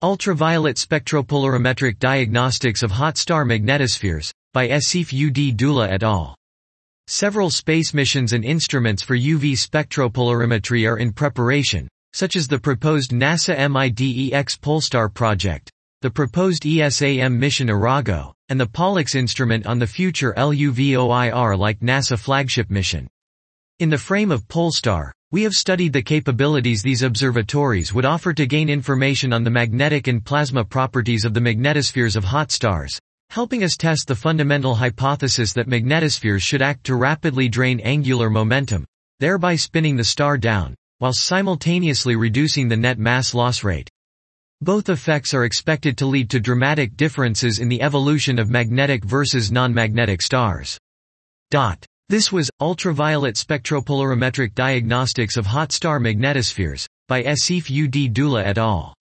Ultraviolet Spectropolarimetric Diagnostics of Hot Star Magnetospheres, by Asif ud Dula et al. Several space missions and instruments for UV spectropolarimetry are in preparation, such as the proposed NASA MIDEX Polestar project, the proposed ESAM mission Arago, and the Pollux instrument on the future LUVOIR-like NASA flagship mission. In the frame of Polestar, we have studied the capabilities these observatories would offer to gain information on the magnetic and plasma properties of the magnetospheres of hot stars, helping us test the fundamental hypothesis that magnetospheres should act to rapidly drain angular momentum, thereby spinning the star down, while simultaneously reducing the net mass loss rate. Both effects are expected to lead to dramatic differences in the evolution of magnetic versus non-magnetic stars. This was Ultraviolet Spectropolarimetric Diagnostics of Hot Star Magnetospheres, by Asif ud Dula et al.